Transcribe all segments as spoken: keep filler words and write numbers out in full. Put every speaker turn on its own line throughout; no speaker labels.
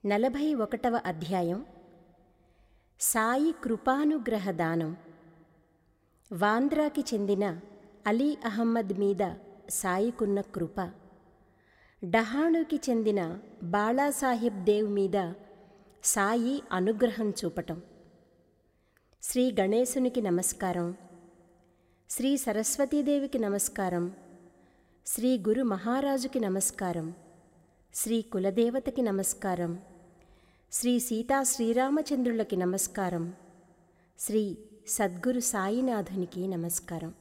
నలభై ఒకటవ అధ్యాయం సాయి కృపానుగ్రహ దానం. వాంద్రాకి చెందిన అలీ అహ్మద్ మీద సాయికున్న కృప, డహాణుకి చెందిన బాళాసాహెబ్ దేవ్ మీద సాయి అనుగ్రహం చూపటం. శ్రీ గణేశునికి నమస్కారం, శ్రీ సరస్వతీదేవికి నమస్కారం, శ్రీ గురు మహారాజుకి నమస్కారం, శ్రీ కులదేవతకి నమస్కారం, శ్రీ సీతా శ్రీరామచంద్రులకి నమస్కారం, శ్రీ సద్గురు సాయినాథునికి నమస్కారం.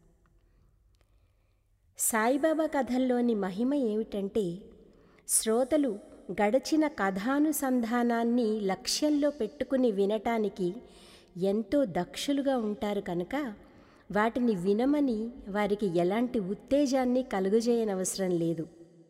సాయిబాబా కథల్లోని మహిమ ఏమిటంటే, శ్రోతలు గడచిన కథానుసంధానాన్ని లక్ష్యంలో పెట్టుకుని వినటానికి ఎంతో దక్షులుగా ఉంటారు కనుక వాటిని వినమని వారికి ఎలాంటి ఉత్తేజాన్ని కలుగజేయనవసరం లేదు.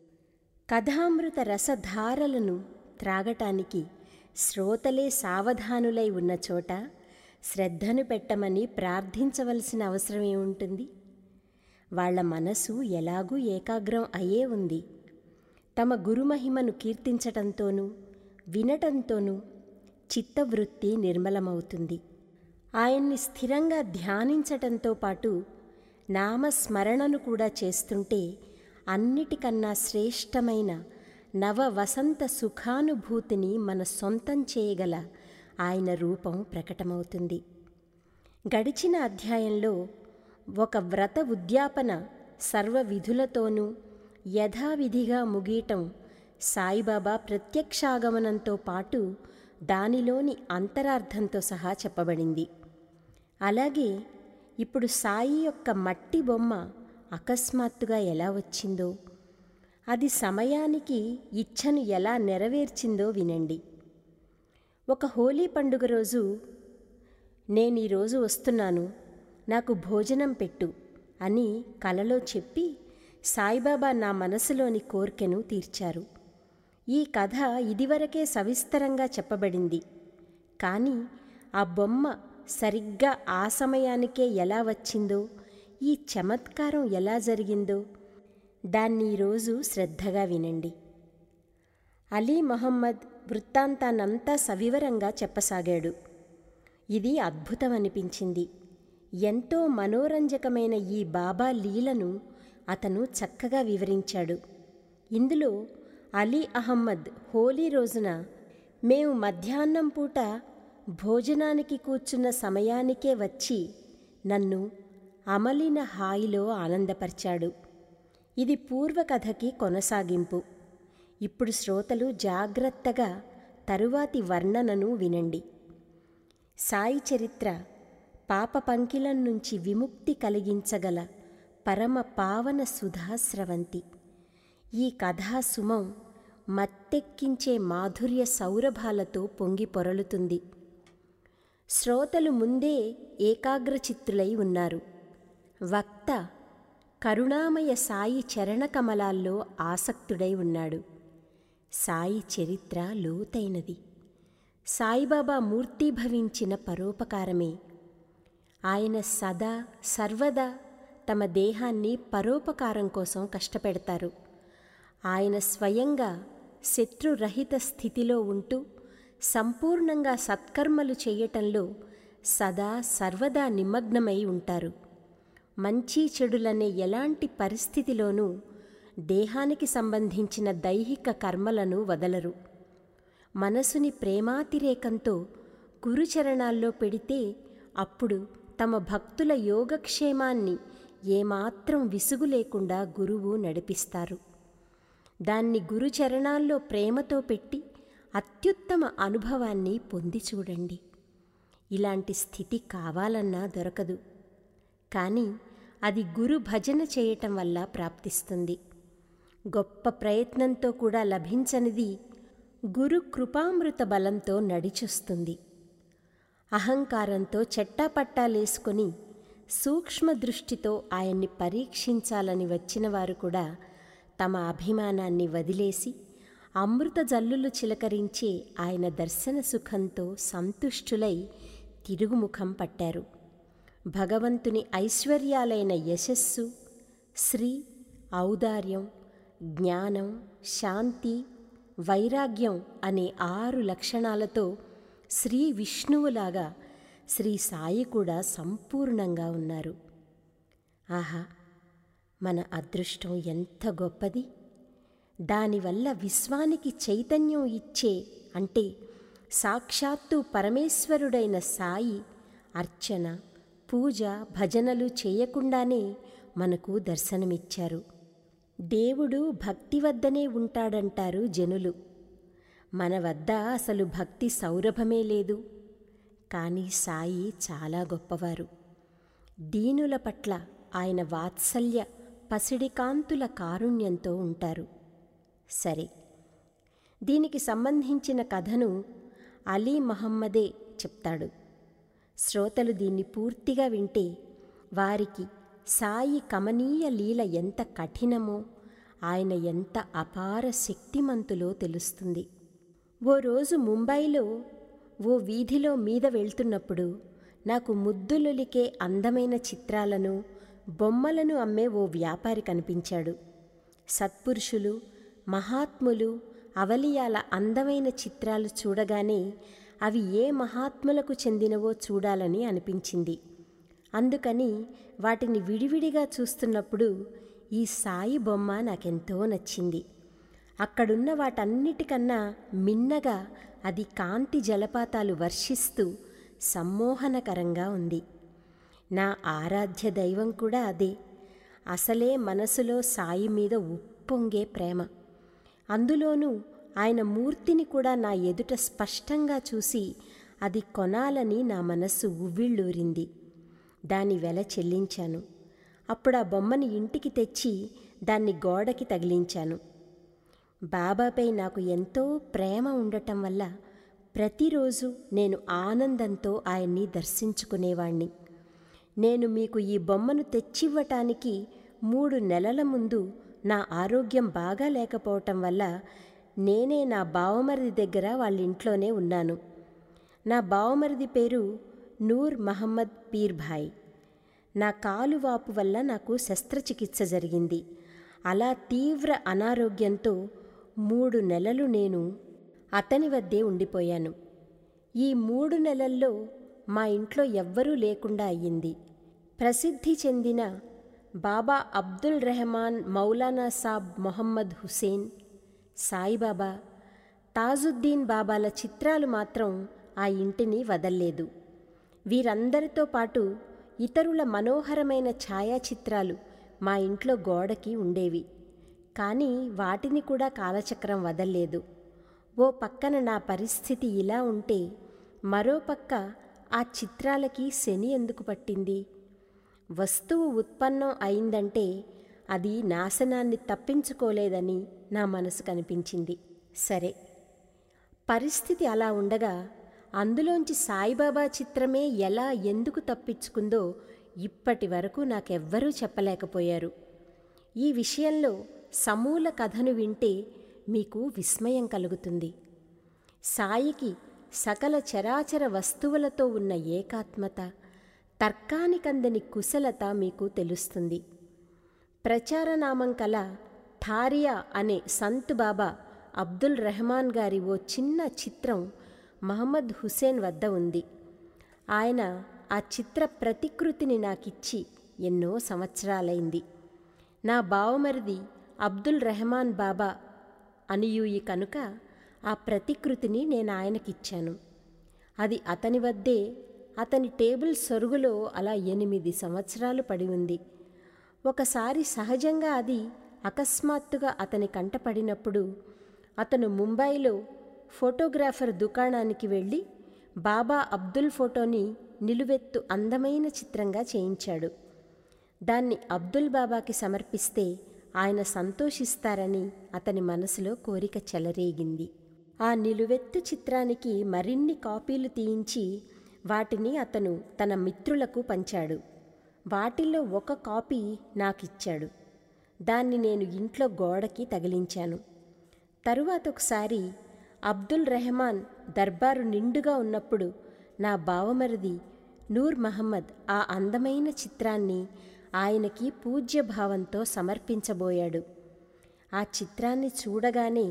కథామృత రసధారలను త్రాగటానికి శ్రోతలే సావధానులై ఉన్న చోట శ్రద్ధను పెట్టమని ప్రార్థించవలసిన అవసరమేముంటుంది? వాళ్ల మనసు ఎలాగూ ఏకాగ్రం అయ్యే ఉంది. తమ గురుమహిమను కీర్తించటంతోనూ వినటంతోనూ చిత్తవృత్తి నిర్మలమవుతుంది. ఆయన్ని స్థిరంగా ధ్యానించటంతో పాటు నామస్మరణను కూడా చేస్తుంటే అన్నిటికన్నా శ్రేష్టమైన నవ వసంత సుఖానుభూతిని మన సొంతం చేయగల ఆయన రూపం ప్రకటమవుతుంది. గడిచిన అధ్యాయంలో ఒక వ్రత ఉద్యాపన సర్వ విధులతోనూ యథావిధిగా ముగియటం సాయిబాబా ప్రత్యక్షాగమనంతో పాటు దానిలోని అంతరార్థంతో సహా చెప్పబడింది. అలాగే ఇప్పుడు సాయి యొక్క మట్టి బొమ్మ అకస్మాత్తుగా ఎలా వచ్చిందో, అది సమయానికి ఇచ్ఛను ఎలా నెరవేర్చిందో వినండి. ఒక హోలీ పండుగ రోజు, నేను ఈరోజు వస్తున్నాను, నాకు భోజనం పెట్టు అని కలలో చెప్పి సాయిబాబా నా మనసులోని కోర్కెను తీర్చారు. ఈ కథ ఇదివరకే సవిస్తరంగా చెప్పబడింది. కానీ ఆ బొమ్మ సరిగ్గా ఆ సమయానికే ఎలా వచ్చిందో, ఈ చమత్కారం ఎలా జరిగిందో దాన్ని ఈరోజు శ్రద్ధగా వినండి. అలీ మహమ్మద్ వృత్తాంతాన్నంతా సవివరంగా చెప్పసాగాడు. ఇది అద్భుతమనిపించింది. ఎంతో మనోరంజకమైన ఈ బాబా లీలను అతను చక్కగా వివరించాడు. ఇందులో అలీ అహ్మద్ హోలీ రోజున మేము మధ్యాహ్నం పూట భోజనానికి కూర్చున్న సమయానికే వచ్చి నన్ను అమలిన హాయిలో ఆనందపరిచాడు. ఇది పూర్వకథకి కొనసాగింపు. ఇప్పుడు శ్రోతలు జాగ్రత్తగా తరువాతి వర్ణనను వినండి. సాయి చరిత్ర పాప పంకిలం నుంచి విముక్తి కలిగించగల పరమ పావన సుధాస్రవంతి. ఈ కథాసుమం మత్తెక్కించే మాధుర్య సౌరభాలతో పొంగి పొరలుతుంది. శ్రోతలు ముందే ఏకాగ్రచిత్తులై ఉన్నారు. వక్త కరుణామయ సాయి చరణకమలాల్లో ఆసక్తుడై ఉన్నాడు. సాయి చరిత్ర లోతైనది. సాయిబాబా మూర్తీభవించిన పరోపకారమే. ఆయన సదా సర్వదా తమ దేహాన్ని పరోపకారం కోసం కష్టపెడతారు. ఆయన స్వయంగా శత్రురహిత స్థితిలో ఉంటూ సంపూర్ణంగా సత్కర్మలు చేయటంలో సదా సర్వదా నిమగ్నమై ఉంటారు. మంచి చెడులనే ఎలాంటి పరిస్థితిలోనూ దేహానికి సంబంధించిన దైహిక కర్మలను వదలరు. మనసుని ప్రేమాతిరేకంతో గురుచరణాల్లో పెడితే అప్పుడు తమ భక్తుల యోగక్షేమాన్ని ఏమాత్రం విసుగు లేకుండా గురువు నడిపిస్తారు. దాన్ని గురుచరణాల్లో ప్రేమతో పెట్టి అత్యుత్తమ అనుభవాన్ని పొంది చూడండి. ఇలాంటి స్థితి కావాలన్నా దొరకదు. కానీ అది గురు భజన చేయటం వల్ల ప్రాప్తిస్తుంది. గొప్ప ప్రయత్నంతో కూడా లభించనిది గురు కృపామృత బలంతో నడిచొస్తుంది. అహంకారంతో చెట్టాపట్టాలేసుకొని సూక్ష్మ దృష్టితో ఆయన్ని పరీక్షించాలని వచ్చిన వారు కూడా తమ అభిమానాన్ని వదిలేసి అమృత జల్లులు చిలకరించే ఆయన దర్శన సుఖంతో సంతుష్టులై తిరుగుముఖం పట్టారు. భగవంతుని ఐశ్వర్యాలైన యశస్సు, శ్రీ, ఔదార్యం, జ్ఞానం, శాంతి, వైరాగ్యం అనే ఆరు లక్షణాలతో శ్రీ విష్ణువులాగా శ్రీ సాయి కూడా సంపూర్ణంగా ఉన్నారు. ఆహా, మన అదృష్టం ఎంత గొప్పది! దానివల్ల విశ్వానికి చైతన్యం ఇచ్చే అంటే సాక్షాత్తు పరమేశ్వరుడైన సాయి అర్చన, పూజ, భజనలు చేయకుండానే మనకు దర్శనమిచ్చారు. దేవుడు భక్తి వద్దనే ఉంటాడంటారు జనులు. మన వద్ద అసలు భక్తి సౌరభమే లేదు. కానీ సాయి చాలా గొప్పవారు. దీనుల పట్ల ఆయన వాత్సల్య పసిడికాంతుల కారుణ్యంతో ఉంటారు. సరే, దీనికి సంబంధించిన కథను అలీ మహమ్మదే చెప్తాడు. శ్రోతలు దీన్ని పూర్తిగా వింటే వారికి సాయి కమనీయ లీల ఎంత కఠినమో, ఆయన ఎంత అపార శక్తిమంతులో తెలుస్తుంది. ఓ రోజు ముంబైలో ఓ వీధిలో మీద వెళ్తున్నప్పుడు నాకు ముద్దులొలికే అందమైన చిత్రాలను, బొమ్మలను అమ్మే ఓ వ్యాపారి కనిపించాడు. సత్పురుషులు, మహాత్ములు, అవలియాల అందమైన చిత్రాలు చూడగానే అవి ఏ మహాత్ములకు చెందినవో చూడాలని అనిపించింది. అందుకని వాటిని విడివిడిగా చూస్తున్నప్పుడు ఈ సాయి బొమ్మ నాకెంతో నచ్చింది. అక్కడున్న వాటన్నిటికన్నా మిన్నగా అది కాంతి జలపాతాలు వర్షిస్తూ సమ్మోహనకరంగా ఉంది. నా ఆరాధ్య దైవం కూడా అదే. అసలే మనసులో సాయి మీద ఉప్పొంగే ప్రేమ. అందులోనూ ఆయన మూర్తిని కూడా నా ఎదుట స్పష్టంగా చూసి అది కొనాలని నా మనస్సు ఉవ్విళ్ళూరింది. దాని వెల చెల్లించాను. అప్పుడు ఆ బొమ్మని ఇంటికి తెచ్చి దాన్ని గోడకి తగిలించాను. బాబాపై నాకు ఎంతో ప్రేమ ఉండటం వల్ల ప్రతిరోజు నేను ఆనందంతో ఆయన్ని దర్శించుకునేవాణ్ణి. నేను మీకు ఈ బొమ్మను తెచ్చివ్వటానికి మూడు నెలల ముందు నా ఆరోగ్యం బాగా లేకపోవటం వల్ల నేనే నా బావమరిది దగ్గర వాళ్ళ ఇంట్లోనే ఉన్నాను. నా బావమరిది పేరు నూర్ మహమ్మద్ పీర్భాయ్. నా కాలు వాపు వల్ల నాకు శస్త్రచికిత్స జరిగింది. అలా తీవ్ర అనారోగ్యంతో మూడు నెలలు నేను అతని వద్దే ఉండిపోయాను. ఈ మూడు నెలల్లో మా ఇంట్లో ఎవ్వరూ లేకుండా అయ్యింది. ప్రసిద్ధి చెందిన బాబా అబ్దుల్ రెహమాన్, మౌలానా సాబ్ మొహమ్మద్ హుసేన్, సాయిబాబా, తాజుద్దీన్ బాబాల చిత్రాలు మాత్రం ఆ ఇంటిని వదల్లేదు. వీరందరితో పాటు ఇతరుల మనోహరమైన ఛాయాచిత్రాలు మా ఇంట్లో గోడకి ఉండేవి. కానీ వాటిని కూడా కాలచక్రం వదల్లేదు. ఓ పక్కన నా పరిస్థితి ఇలా ఉంటే మరో పక్క ఆ చిత్రాలకి శని ఎందుకు పట్టింది? వస్తువు ఉత్పన్నం అయిందంటే అది నాశనాన్ని తప్పించుకోలేదని నా మనసు కనిపించింది. సరే, పరిస్థితి అలా ఉండగా అందులోంచి సాయిబాబా చిత్రమే ఎలా ఎందుకు తప్పించుకుందో ఇప్పటి వరకు నాకెవ్వరూ చెప్పలేకపోయారు. ఈ విషయంలో సమూల కథను వింటే మీకు విస్మయం కలుగుతుంది. సాయికి సకల చరాచర వస్తువులతో ఉన్న ఏకాత్మత, తర్కానికందని కుశలత మీకు తెలుస్తుంది. ప్రచారనామం కల ఠారియా అనే సంత్ బాబా అబ్దుల్ రెహమాన్ గారి ఓ చిన్న చిత్రం మహమ్మద్ హుసేన్ వద్ద ఉంది. ఆయన ఆ చిత్ర ప్రతికృతిని నాకిచ్చి ఎన్నో సంవత్సరాలైంది. నా బావమరిది అబ్దుల్ రెహమాన్ బాబా అనుయూయి కనుక ఆ ప్రతికృతిని నేను ఆయనకిచ్చాను. అది అతని వద్దే అతని టేబుల్ సొరుగులో అలా ఎనిమిది సంవత్సరాలు పడి ఉంది. ఒకసారి సహజంగా అది అకస్మాత్తుగా అతని కంటపడినప్పుడు అతను ముంబైలో ఫోటోగ్రాఫర్ దుకాణానికి వెళ్ళి బాబా అబ్దుల్ ఫోటోని నిలువెత్తు అందమైన చిత్రంగా చేయించాడు. దాన్ని అబ్దుల్ బాబాకి సమర్పిస్తే ఆయన సంతోషిస్తారని అతని మనసులో కోరిక చెలరేగింది. ఆ నిలువెత్తు చిత్రానికి మరిన్ని కాపీలు తీయించి వాటిని అతను తన మిత్రులకు పంచాడు. వాటిల్లో ఒక కాపీ నాకిచ్చాడు. దాన్ని నేను ఇంట్లో గోడకి తగిలించాను. తరువాత ఒకసారి అబ్దుల్ రెహమాన్ దర్బారు నిండుగా ఉన్నప్పుడు నా బావమరిది నూర్ మహమ్మద్ ఆ అందమైన చిత్రాన్ని ఆయనకి పూజ్యభావంతో సమర్పించబోయాడు. ఆ చిత్రాన్ని చూడగానే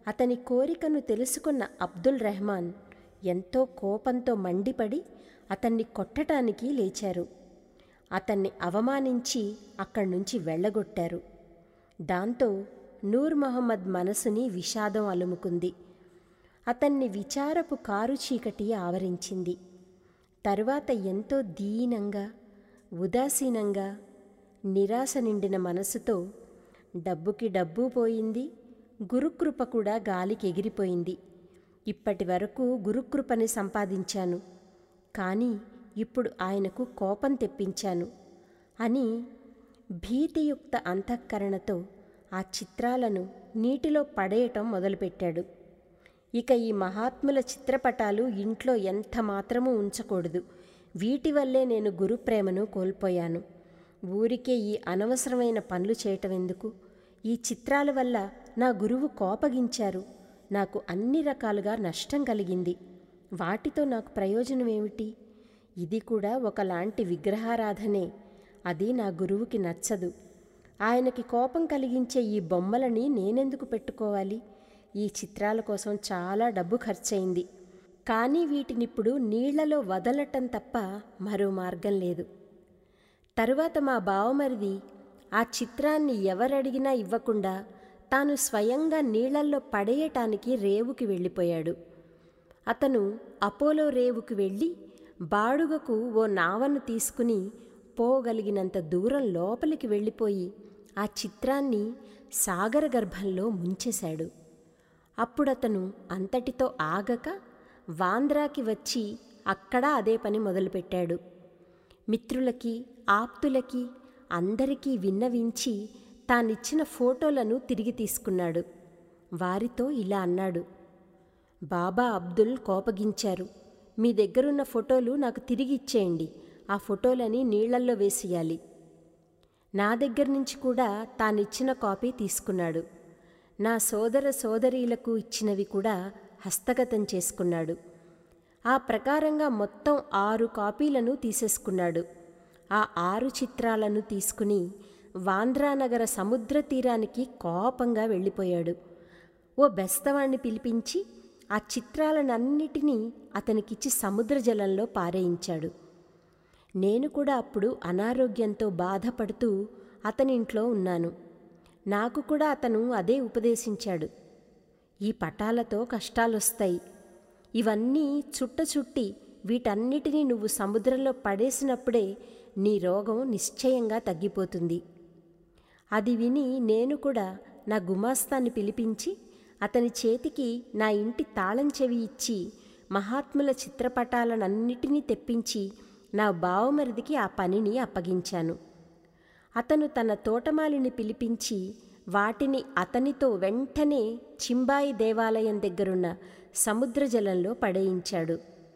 అతని కోరికను తెలుసుకున్న అబ్దుల్ రెహమాన్ ఎంతో కోపంతో మండిపడి అతన్ని కొట్టడానికి లేచారు. అతన్ని అవమానించి అక్కడి నుంచి వెళ్ళగొట్టారు. దాంతో నూర్ మొహమ్మద్ మనసుని విషాదం అలుముకుంది. అతన్ని విచారపు కారు చీకటి ఆవరించింది. తరువాత ఎంతో దీనంగా, ఉదాసీనంగా, నిరాశ నిండిన మనసుతో, డబ్బుకి డబ్బు పోయింది, గురుకృప కూడా గాలికి ఎగిరిపోయింది. ఇప్పటి వరకు గురుకృపని సంపాదించాను, కానీ ఇప్పుడు ఆయనకు కోపం తెప్పించాను అని భీతియుక్త అంతఃకరణతో ఆ చిత్రాలను నీటిలో పడేయటం మొదలుపెట్టాడు. ఇక ఈ మహాత్ముల చిత్రపటాలు ఇంట్లో ఎంత మాత్రమూ ఉంచకూడదు. వీటి వల్లే నేను గురుప్రేమను కోల్పోయాను. ఊరికే ఈ అనవసరమైన పనులు చేయటం ఎందుకు? ఈ చిత్రాల వల్ల నా గురువు కోపగించారు. నాకు అన్ని రకాలుగా నష్టం కలిగింది. వాటితో నాకు ప్రయోజనం ఏమిటి? ఇది కూడా ఒకలాంటి విగ్రహారాధనే. అది నా గురువుకి నచ్చదు. ఆయనకి కోపం కలిగించే ఈ బొమ్మలని నేనెందుకు పెట్టుకోవాలి? ఈ చిత్రాల కోసం చాలా డబ్బు ఖర్చయింది. కానీ వీటినిప్పుడు నీళ్లలో వదలటం తప్ప మరో మార్గం లేదు. తరువాత మా బావమరిది ఆ చిత్రాన్ని ఎవరడిగినా ఇవ్వకుండా తాను స్వయంగా నీళ్లల్లో పడేయటానికి రేవుకి వెళ్ళిపోయాడు. అతను అపోలో రేవుకి వెళ్ళి బాడుగకు ఓ నావను తీసుకుని పోగలిగినంత దూరం లోపలికి వెళ్ళిపోయి ఆ చిత్రాన్ని సాగర గర్భంలో ముంచేశాడు. అప్పుడతను అంతటితో ఆగక వాంద్రాకి వచ్చి అక్కడ అదే పని మొదలుపెట్టాడు. మిత్రులకి, ఆప్తులకి అందరికీ విన్నవించి తానిచ్చిన ఫోటోలను తిరిగి తీసుకున్నాడు. వారితో ఇలా అన్నాడు: బాబా అబ్దుల్ కోపగించారు. మీ దగ్గరున్న ఫోటోలు నాకు తిరిగి ఇచ్చేయండి. ఆ ఫోటోలని నీళ్లల్లో వేసేయాలి. నా దగ్గర నుంచి కూడా తానిచ్చిన కాపీ తీసుకున్నాడు. నా సోదర సోదరీలకు ఇచ్చినవి కూడా హస్తగతం చేసుకున్నాడు. ఆ ప్రకారంగా మొత్తం ఆరు కాపీలను తీసేసుకున్నాడు. ఆ ఆరు చిత్రాలను తీసుకుని వాంద్రానగర సముద్ర తీరానికి కోపంగా వెళ్ళిపోయాడు. ఓ బెస్తవాణ్ణి పిలిపించి ఆ చిత్రాలనన్నిటినీ అతనికిచ్చి సముద్ర జలంలో పారేయించాడు. నేను కూడా అప్పుడు అనారోగ్యంతో బాధపడుతూ అతని ఇంట్లో ఉన్నాను. నాకు కూడా అతను అదే ఉపదేశించాడు. ఈ పటాలతో కష్టాలొస్తాయి. ఇవన్నీ చుట్ట చుట్టి వీటన్నిటినీ నువ్వు సముద్రంలో పడేసినప్పుడే నీ రోగం నిశ్చయంగా తగ్గిపోతుంది. అది విని నేను కూడా నా గుమాస్తాన్ని పిలిపించి అతని చేతికి నా ఇంటి తాళం చెవి ఇచ్చి మహాత్ముల చిత్రపటాలనన్నిటినీ తెప్పించి నా బావమరిదికి ఆ పనిని అప్పగించాను. అతను తన తోటమాలిని పిలిపించి వాటిని అతనితో వెంటనే చింబాయి దేవాలయం దగ్గరున్న సముద్ర జలంలో పడేయించాడు.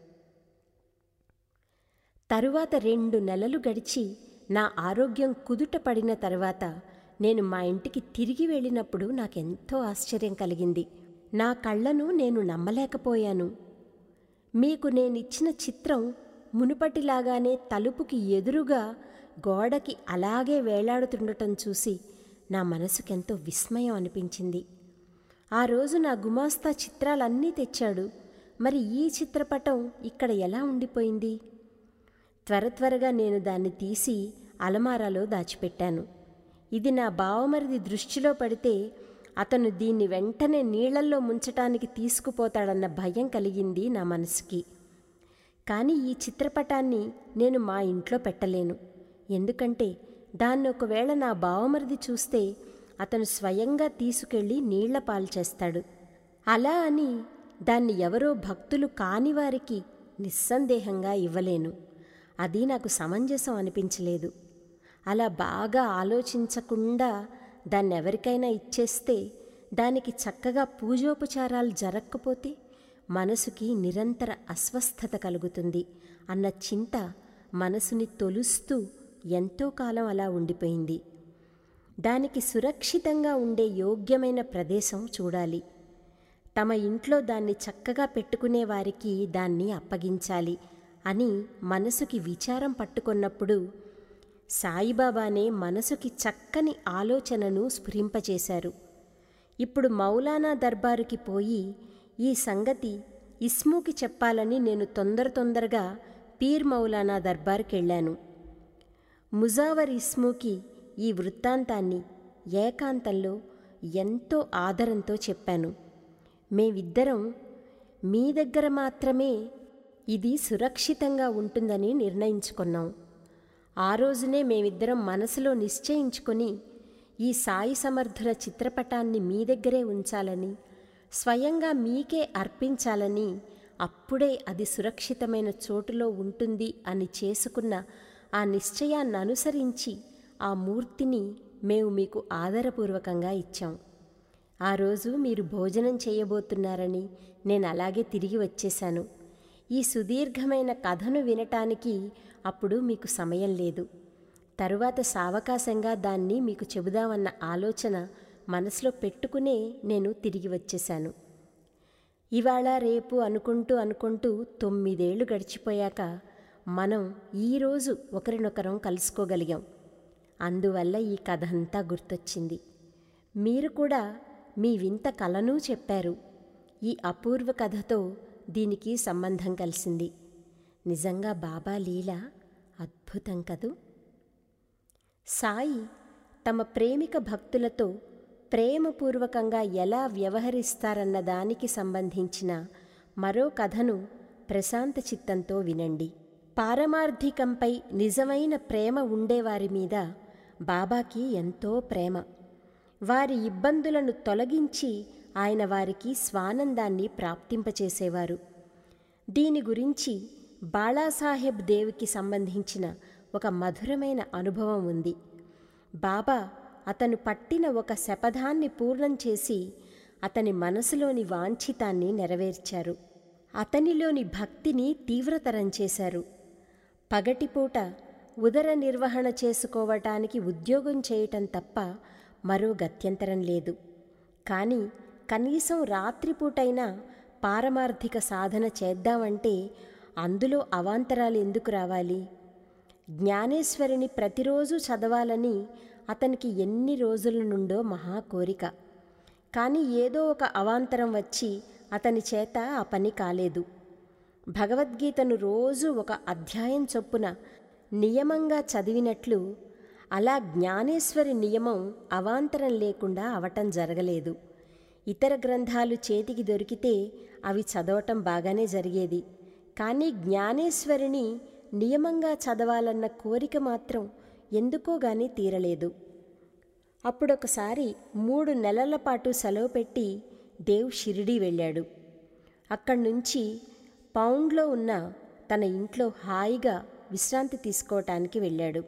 తరువాత రెండు నెలలు గడిచి నా ఆరోగ్యం కుదుట పడిన తర్వాత నేను మా ఇంటికి తిరిగి వెళ్ళినప్పుడు నాకెంతో ఆశ్చర్యం కలిగింది. నా కళ్ళను నేను నమ్మలేకపోయాను. మీకు నేనిచ్చిన చిత్రం మునుపటిలాగానే తలుపుకి ఎదురుగా గోడకి అలాగే వేలాడుతుండటం చూసి నా మనసుకెంతో విస్మయం అనిపించింది. ఆ రోజు నా గుమాస్తా చిత్రాలన్నీ తెచ్చాడు. మరి ఈ చిత్రపటం ఇక్కడ ఎలా ఉండిపోయింది? త్వర త్వరగా నేను దాన్ని తీసి అలమారాలో దాచిపెట్టాను. ఇది నా బావమరిది దృష్టిలో పడితే అతను దీన్ని వెంటనే నీళ్లల్లో ముంచటానికి తీసుకుపోతాడన్న భయం కలిగింది నా మనసుకి. కానీ ఈ చిత్రపటాన్ని నేను మా ఇంట్లో పెట్టలేను. ఎందుకంటే దాన్ని ఒకవేళ నా బావమరిది చూస్తే అతను స్వయంగా తీసుకెళ్ళి నీళ్ల పాలు చేస్తాడు. అలా అని దాన్ని ఎవరో భక్తులు కానివారికి నిస్సందేహంగా ఇవ్వలేను. అది నాకు సమంజసం అనిపించలేదు. అలా బాగా ఆలోచించకుండా దాన్ని ఎవరికైనా ఇచ్చేస్తే దానికి చక్కగా పూజోపచారాలు జరగకపోతే మనసుకి నిరంతర అస్వస్థత కలుగుతుంది అన్న చింత మనసుని తొలుస్తూ ఎంతో కాలం అలా ఉండిపోయింది. దానికి సురక్షితంగా ఉండే యోగ్యమైన ప్రదేశం చూడాలి. తమ ఇంట్లో దాన్ని చక్కగా పెట్టుకునే వారికి దాన్ని అప్పగించాలి అని మనసుకి విచారం పట్టుకొన్నప్పుడు సాయిబాబానే మనసుకి చక్కని ఆలోచనను స్ఫురింపచేశారు. ఇప్పుడు మౌలానా దర్బారుకి పోయి ఈ సంగతి ఇస్మూకి చెప్పాలని నేను తొందర తొందరగా పీర్ మౌలానా దర్బారుకెళ్ళాను. ముజావర్ ఇస్మూకి ఈ వృత్తాంతాన్ని ఏకాంతంలో ఎంతో ఆదరంతో చెప్పాను. మేమిద్దరం మీ దగ్గర మాత్రమే ఇది సురక్షితంగా ఉంటుందని నిర్ణయించుకున్నాం. ఆ రోజునే మేమిద్దరం మనసులో నిశ్చయించుకొని ఈ సాయి సమర్థుల చిత్రపటాన్ని మీ దగ్గరే ఉంచాలని, స్వయంగా మీకే అర్పించాలని, అప్పుడే అది సురక్షితమైన చోటులో ఉంటుంది అని చేసుకున్న ఆ నిశ్చయాన్ని అనుసరించి ఆ మూర్తిని మేము మీకు ఆదరపూర్వకంగా ఇచ్చాం. ఆ రోజు మీరు భోజనం చేయబోతున్నారని నేను అలాగే తిరిగి వచ్చేశాను. ఈ సుదీర్ఘమైన కథను వినటానికి అప్పుడు మీకు సమయం లేదు. తరువాత సావకాశంగా దాన్ని మీకు చెబుదామన్న ఆలోచన మనసులో పెట్టుకునే నేను తిరిగి వచ్చేశాను. ఇవాళ రేపు అనుకుంటూ అనుకుంటూ తొమ్మిదేళ్లు గడిచిపోయాక మనం ఈరోజు ఒకరినొకరం కలుసుకోగలిగాం. అందువల్ల ఈ కథ అంతా గుర్తొచ్చింది. మీరు కూడా మీ వింత కలను చెప్పారు. ఈ అపూర్వ కథతో దీనికి సంబంధం కలిసింది. నిజంగా బాబా లీల అద్భుతం కదూ. సాయి తమ ప్రేమిక భక్తులతో ప్రేమపూర్వకంగా ఎలా వ్యవహరిస్తారన్న దానికి సంబంధించిన మరో కథను ప్రశాంత చిత్తంతో వినండి. పారమార్థికంపై నిజమైన ప్రేమ ఉండేవారి మీద బాబాకి ఎంతో ప్రేమ. వారి ఇబ్బందులను తొలగించి ఆయన వారికి స్వానందాన్ని ప్రాప్తింపచేసేవారు. దీని గురించి బాళాసాహెబ్ దేవుకి సంబంధించిన ఒక మధురమైన అనుభవం ఉంది. బాబా అతను పట్టిన ఒక శపథాన్ని పూర్ణం చేసి అతని మనసులోని వాంఛితాన్ని నెరవేర్చారు. అతనిలోని భక్తిని తీవ్రతరం చేశారు. పగటిపూట ఉదర నిర్వహణ చేసుకోవటానికి ఉద్యోగం చేయటం తప్ప మరో గత్యంతరం లేదు. కానీ కనీసం రాత్రిపూటైనా పారమార్థిక సాధన చేద్దామంటే అందులో అవాంతరాలు ఎందుకు రావాలి? జ్ఞానేశ్వరిని ప్రతిరోజు చదవాలని అతనికి ఎన్ని రోజుల నుండో మహా కోరిక. కానీ ఏదో ఒక అవాంతరం వచ్చి అతని చేత ఆ పని కాలేదు. భగవద్గీతను రోజు ఒక అధ్యాయం చొప్పున నియమంగా చదివినట్లు అలా జ్ఞానేశ్వరి నియమం అవాంతరం లేకుండా అవటం జరగలేదు. ఇతర గ్రంథాలు చేతికి దొరికితే అవి చదవటం బాగానే జరిగేది. కానీ జ్ఞానేశ్వరిని నియమంగా చదవాలన్న కోరిక మాత్రం ఎందుకో గానీ తీరలేదు. అప్పుడొకసారి మూడు నెలల పాటు సెలవు పెట్టి దేవ్ షిరిడీ వెళ్ళాడు. అక్కడి నుంచి పౌండ్లో ఉన్న తన ఇంట్లో హాయిగా విశ్రాంతి తీసుకోవటానికి వెళ్ళాడు.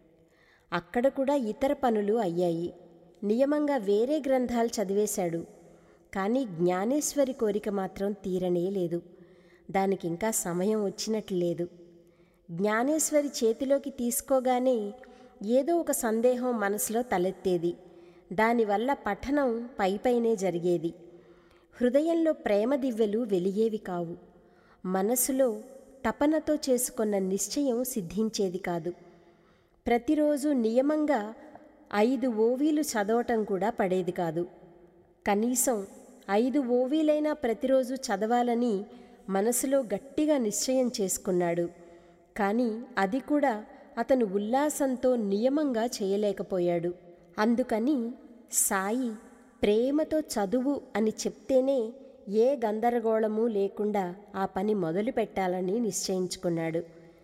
అక్కడ కూడా ఇతర పనులు అయ్యాయి. నియమంగా వేరే గ్రంథాలు చదివేశాడు. కానీ జ్ఞానేశ్వరి కోరిక మాత్రం తీరనే లేదు. దానికి ఇంకా సమయం వచ్చినట్లు లేదు. జ్ఞానేశ్వరి చేతిలోకి తీసుకోగానే ఏదో ఒక సందేహం మనసులో తలెత్తేది. దానివల్ల పఠనం పైపైనే జరిగేది. హృదయంలో ప్రేమ దివ్వెలు వెలిగేవి కావు. మనసులో తపనతో చేసుకున్న నిశ్చయం సిద్ధించేది కాదు. ప్రతిరోజు నియమంగా ఐదు ఓవీలు చదవటం కూడా పడేది కాదు. కనీసం ఐదు ఓవీలైనా ప్రతిరోజు చదవాలని మనసులో గట్టిగా నిశ్చయం చేసుకున్నాడు. కానీ అది కూడా అతను ఉల్లాసంతో నియమంగా చేయలేకపోయాడు. అందుకని సాయి ప్రేమతో చదువు అని చెప్తేనే ఏ గందరగోళమూ లేకుండా ఆ పని మొదలు పెట్టాలని నిశ్చయించుకున్నాడు.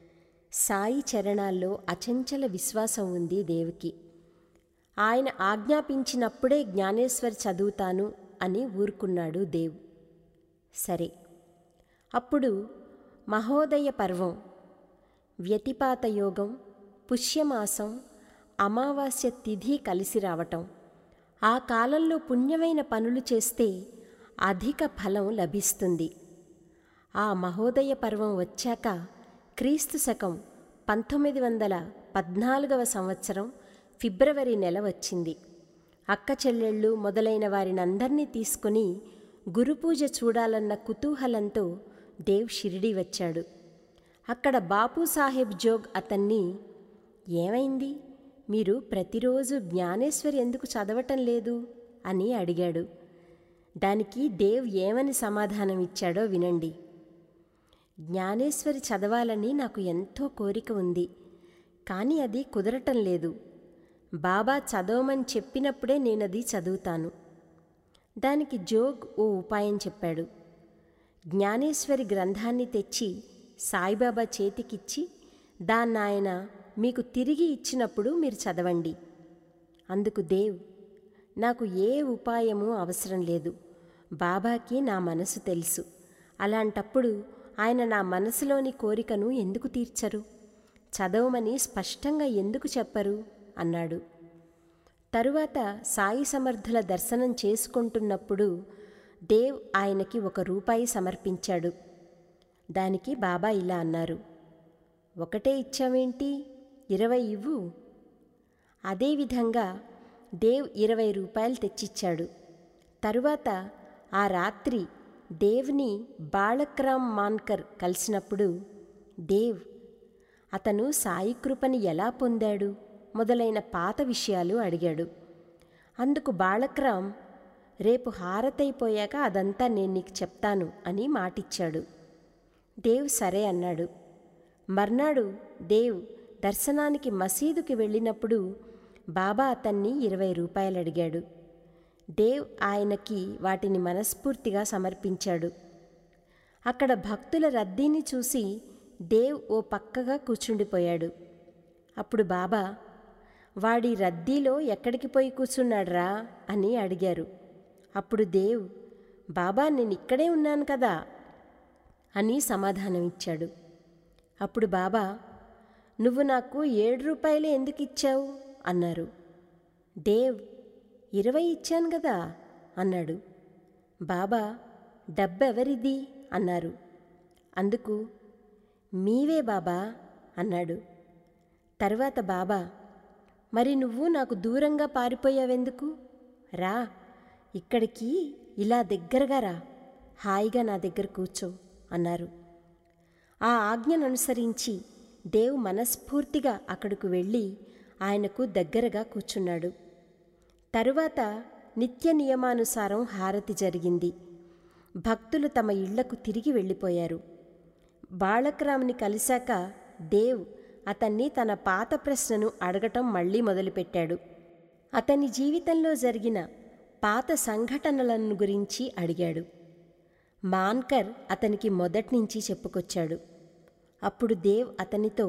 సాయి చరణాల్లో అచంచల విశ్వాసం ఉంది దేవుకి. ఆయన ఆజ్ఞాపించినప్పుడే జ్ఞానేశ్వరి చదువుతాను అని ఊరుకున్నాడు దేవ్. సరే, అప్పుడు మహోదయ పర్వం, వ్యతిపాత యోగం, పుష్యమాసం, అమావాస్య తిథి కలిసి రావటం. ఆ కాలంలో పుణ్యమైన పనులు చేస్తే అధిక ఫలం లభిస్తుంది. ఆ మహోదయ పర్వం వచ్చాక క్రీస్తు శకం పంతొమ్మిది వందల పద్నాలుగవ సంవత్సరం ఫిబ్రవరి నెల వచ్చింది. అక్క చెల్లెళ్ళు మొదలైన వారినందర్నీ తీసుకుని గురుపూజ చూడాలన్న కుతూహలంతో దేవ్ షిరిడీ వచ్చాడు. అక్కడ బాపూసాహెబ్ జోగ్ అతన్ని, ఏమైంది, మీరు ప్రతిరోజు జ్ఞానేశ్వరి ఎందుకు చదవటం లేదు అని అడిగాడు. దానికి దేవ్ ఏమని సమాధానం ఇచ్చాడో వినండి. జ్ఞానేశ్వరి చదవాలని నాకు ఎంతో కోరిక ఉంది, కానీ అది కుదరటం లేదు. బాబా చదవమని చెప్పినప్పుడే నేనది చదువుతాను. దానికి జోగ్ ఓ ఉపాయం చెప్పాడు. జ్ఞానేశ్వరి గ్రంథాన్ని తెచ్చి సాయిబాబా చేతికిచ్చి దాన్నాయన మీకు తిరిగి ఇచ్చినప్పుడు మీరు చదవండి. అందుకు దేవ్, నాకు ఏ ఉపాయమూ అవసరం లేదు. బాబాకి నా మనసు తెలుసు. అలాంటప్పుడు ఆయన నా మనసులోని కోరికను ఎందుకు తీర్చరు? చదవమని స్పష్టంగా ఎందుకు చెప్పరు అన్నాడు. తరువాత సాయి సమర్థుల దర్శనం చేసుకుంటున్నప్పుడు దేవ్ ఆయనకి ఒక రూపాయి సమర్పించాడు. దానికి బాబా ఇలా అన్నారు, ఒకటే ఇచ్చావేంటి, ఇరవై ఇవ్వు. అదేవిధంగా దేవ్ ఇరవై రూపాయలు తెచ్చిచ్చాడు. తరువాత ఆ రాత్రి దేవ్ని బాళక్రామ్ మాన్కర్ కలిసినప్పుడు దేవ్ అతను సాయి కృపని ఎలా పొందాడు మొదలైన పాత విషయాలు అడిగాడు. అందుకు బాళక్రామ్, రేపు హారతైపోయాక అదంతా నేను నీకు చెప్తాను అని మాటిచ్చాడు. దేవ్ సరే అన్నాడు. మర్నాడు దేవ్ దర్శనానికి మసీదుకి వెళ్ళినప్పుడు బాబా అతన్ని ఇరవై రూపాయలు అడిగాడు. దేవ్ ఆయనకి వాటిని మనస్ఫూర్తిగా సమర్పించాడు. అక్కడ భక్తుల రద్దీని చూసి దేవ్ ఓ పక్కగా కూర్చుండిపోయాడు. అప్పుడు బాబా, వాడి రద్దీలో ఎక్కడికి పోయి కూర్చున్నాడ్రా అని అడిగారు. అప్పుడు దేవ్, బాబా నేను ఇక్కడే ఉన్నాను కదా అని సమాధానం ఇచ్చాడు. అప్పుడు బాబా, నువ్వు నాకు ఏడు రూపాయలే ఎందుకు ఇచ్చావు అన్నారు. దేవ్, ఇరవై ఇచ్చాను కదా అన్నాడు. బాబా, డబ్బెవరిది అన్నారు. అందుకు మీవే బాబా అన్నాడు. తర్వాత బాబా, మరి నువ్వు నాకు దూరంగా పారిపోయావెందుకు? రా, ఇక్కడికి ఇలా దగ్గరగా రా, హాయిగా నా దగ్గర కూర్చో అన్నారు. ఆ ఆజ్ఞను అనుసరించి దేవ్ మనస్ఫూర్తిగా అక్కడకు వెళ్ళి ఆయనకు దగ్గరగా కూర్చున్నాడు. తరువాత నిత్య నియమానుసారం హారతి జరిగింది. భక్తులు తమ ఇళ్లకు తిరిగి వెళ్ళిపోయారు. బాళక్రామ్ని కలిశాక దేవ్ అతన్ని తన పాత ప్రశ్నను అడగటం మళ్లీ మొదలుపెట్టాడు. అతని జీవితంలో జరిగిన పాత సంఘటనలను గురించి అడిగాడు. మాన్కర్ అతనికి మొదట్నుంచి చెప్పుకొచ్చాడు. అప్పుడు దేవ్ అతనితో,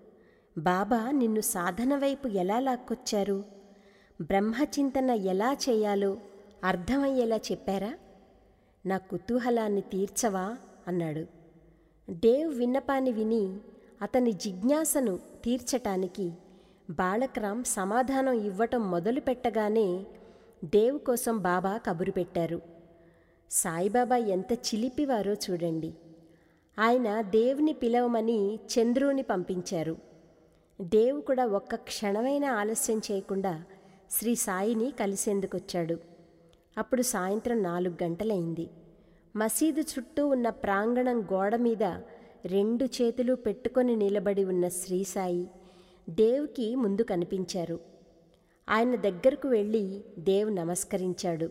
బాబా నిన్ను సాధన వైపు ఎలా లాక్కొచ్చారు, బ్రహ్మచింతన ఎలా చేయాలో అర్థమయ్యేలా చెప్పారా? నా కుతూహలాన్ని తీర్చవా అన్నాడు. దేవ్ విన్నపాన్ని విని అతని జిజ్ఞాసను తీర్చటానికి బాళక్రామ్ సమాధానం ఇవ్వటం మొదలుపెట్టగానే దేవ్ కోసం బాబా కబురు పెట్టారు. సాయిబాబా ఎంత చిలిపివారో చూడండి. ఆయన దేవుని పిలవమని చంద్రుని పంపించారు. దేవ్ కూడా ఒక్క క్షణమైనా ఆలస్యం చేయకుండా శ్రీ సాయిని కలిసేందుకొచ్చాడు. అప్పుడు సాయంత్రం నాలుగు గంటలైంది. మసీదు చుట్టూ ఉన్న ప్రాంగణం గోడ మీద రెండు చేతులు పెట్టుకొని నిలబడి ఉన్న శ్రీసాయి దేవ్కి ముందు కనిపించారు. ఆయన దగ్గరకు వెళ్ళి దేవ్ నమస్కరించాడు.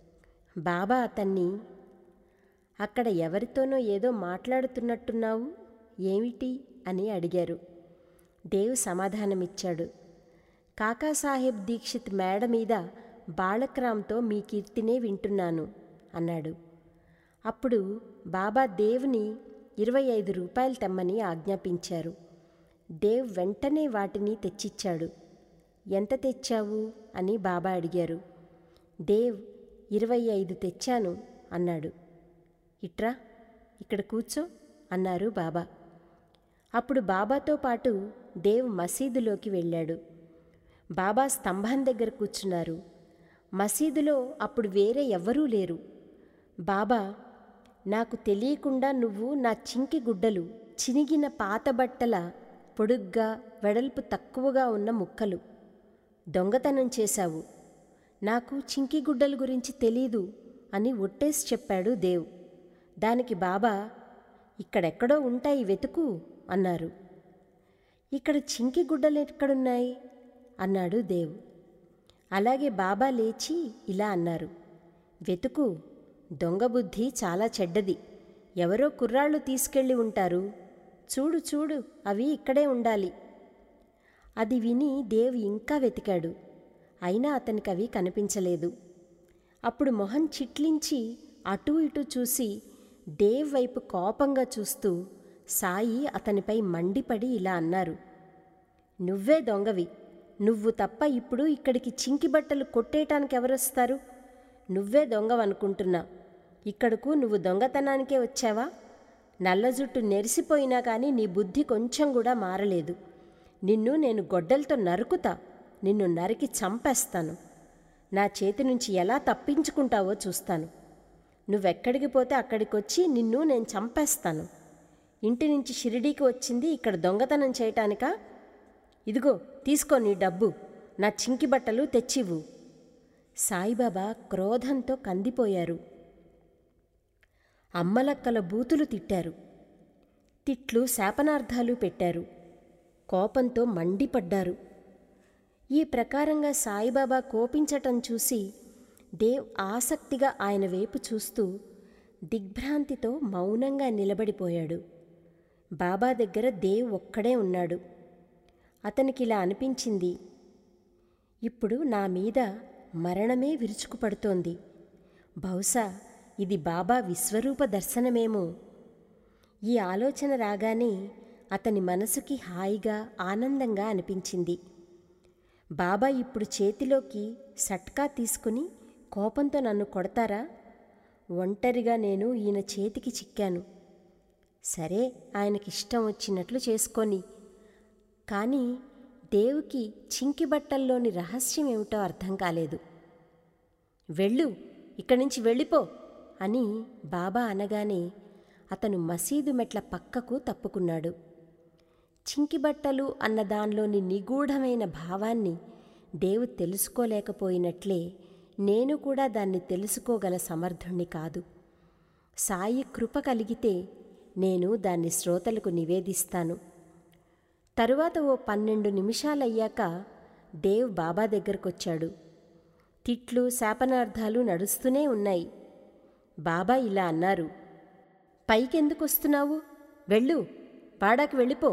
బాబా అతన్ని, అక్కడ ఎవరితోనో ఏదో మాట్లాడుతున్నట్టున్నావు, ఏమిటి అని అడిగారు. దేవ్ సమాధానమిచ్చాడు. కాకాసాహెబ్ దీక్షిత్ మేడ మీద బాళక్రామ్తో మీ కీర్తినే వింటున్నాను అన్నాడు. అప్పుడు బాబా దేవుని ఇరవై ఐదు రూపాయలు తెమ్మని ఆజ్ఞాపించారు. దేవ్ వెంటనే వాటిని తెచ్చిచ్చాడు. ఎంత తెచ్చావు అని బాబా అడిగారు. దేవ్ ఇరవై ఐదు తెచ్చాను అన్నాడు. ఇట్రా, ఇక్కడ కూర్చో అన్నారు బాబా. అప్పుడు బాబాతో పాటు దేవ్ మసీదులోకి వెళ్ళాడు. బాబా స్తంభం దగ్గర కూర్చున్నారు. మసీదులో అప్పుడు వేరే ఎవ్వరూ లేరు. బాబా, నాకు తెలియకుండా నువ్వు నా చింకి గుడ్డలు, చినిగిన పాత బట్టల పొడుగ్గా వెడల్పు తక్కువగా ఉన్న ముక్కలు దొంగతనం చేశావు. నాకు చింకి గుడ్డల గురించి తెలీదు అని ఒట్టేసి చెప్పాడు దేవ్. దానికి బాబా, ఇక్కడెక్కడో ఉంటాయి వెతుకు అన్నారు. ఇక్కడ చింకి గుడ్డలు ఎక్కడున్నాయి అన్నాడు దేవ్. అలాగే బాబా లేచి ఇలా అన్నారు, వెతుకు, దొంగ బుద్ధి చాలా చెడ్డది. ఎవరో కుర్రాళ్ళు తీసుకెళ్ళి ఉంటారు. చూడు చూడు, అవి ఇక్కడే ఉండాలి. అది విని దేవ్ ఇంకా వెతికాడు. అయినా అతనికి అవి కనిపించలేదు. అప్పుడు మొహం చిట్లించి అటూ ఇటూ చూసి దేవ్ వైపు కోపంగా చూస్తూ సాయి అతనిపై మండిపడి ఇలా అన్నారు, నువ్వే దొంగవి. నువ్వు తప్ప ఇప్పుడు ఇక్కడికి చింకి బట్టలు కొట్టేయటానికి ఎవరొస్తారు? నువ్వే దొంగవనుకుంటున్నా. ఇక్కడకు నువ్వు దొంగతనానికే వచ్చావా? నల్ల జుట్టు నెరిసిపోయినా కానీ నీ బుద్ధి కొంచెం కూడా మారలేదు. నిన్ను నేను గొడ్డలతో నరుకుతా. నిన్ను నరికి చంపేస్తాను. నా చేతి నుంచి ఎలా తప్పించుకుంటావో చూస్తాను. నువ్వెక్కడికి పోతే అక్కడికొచ్చి నిన్ను నేను చంపేస్తాను. ఇంటి నుంచి షిరిడీకి వచ్చింది ఇక్కడ దొంగతనం చేయటానికా? ఇదిగో తీసుకో నీ డబ్బు. నా చింకి బట్టలు తెచ్చివ్వు. సాయిబాబా క్రోధంతో కందిపోయారు. అమ్మలక్కల బూతులు తిట్టారు. తిట్లు శాపనార్థాలు పెట్టారు. కోపంతో మండిపడ్డారు. ఈ ప్రకారంగా సాయిబాబా కోపించటం చూసి దేవ్ ఆసక్తిగా ఆయన వైపు చూస్తూ దిగ్భ్రాంతితో మౌనంగా నిలబడిపోయాడు. బాబా దగ్గర దేవ్ ఒక్కడే ఉన్నాడు. అతనికిలా అనిపించింది, ఇప్పుడు నా మీద మరణమే విరుచుకుపడుతోంది. బహుశా ఇది బాబా విశ్వరూప దర్శనమేమో. ఈ ఆలోచన రాగానే అతని మనసుకి హాయిగా ఆనందంగా అనిపించింది. బాబా ఇప్పుడు చేతిలోకి సట్కా తీసుకుని కోపంతో నన్ను కొడతారా? ఒంటరిగా నేను ఈయన చేతికి చిక్కాను. సరే, ఆయనకిష్టం వచ్చినట్లు చేసుకొని. కానీ దేవుకి చింకి బట్టల్లోని రహస్యం ఏమిటో అర్థం కాలేదు. వెళ్ళు, ఇక్కడి నుంచి వెళ్ళిపో అని బాబా అనగానే అతను మసీదు మెట్ల పక్కకు తప్పుకున్నాడు. చింకిబట్టలు అన్న దానిలోని నిగూఢమైన భావాన్ని దేవు తెలుసుకోలేకపోయినట్లే నేను కూడా దాన్ని తెలుసుకోగల సమర్థుణ్ణి కాదు. సాయి కృప కలిగితే నేను దాన్ని శ్రోతలకు నివేదిస్తాను. తరువాత ఓ పన్నెండు నిమిషాలయ్యాక దేవ్ బాబా దగ్గరకొచ్చాడు. తిట్లు శాపనార్థాలు నడుస్తూనే ఉన్నాయి. బాబా ఇలా అన్నారు, పైకెందుకొస్తున్నావు? వెళ్ళు, వాడాకి వెళ్ళిపో.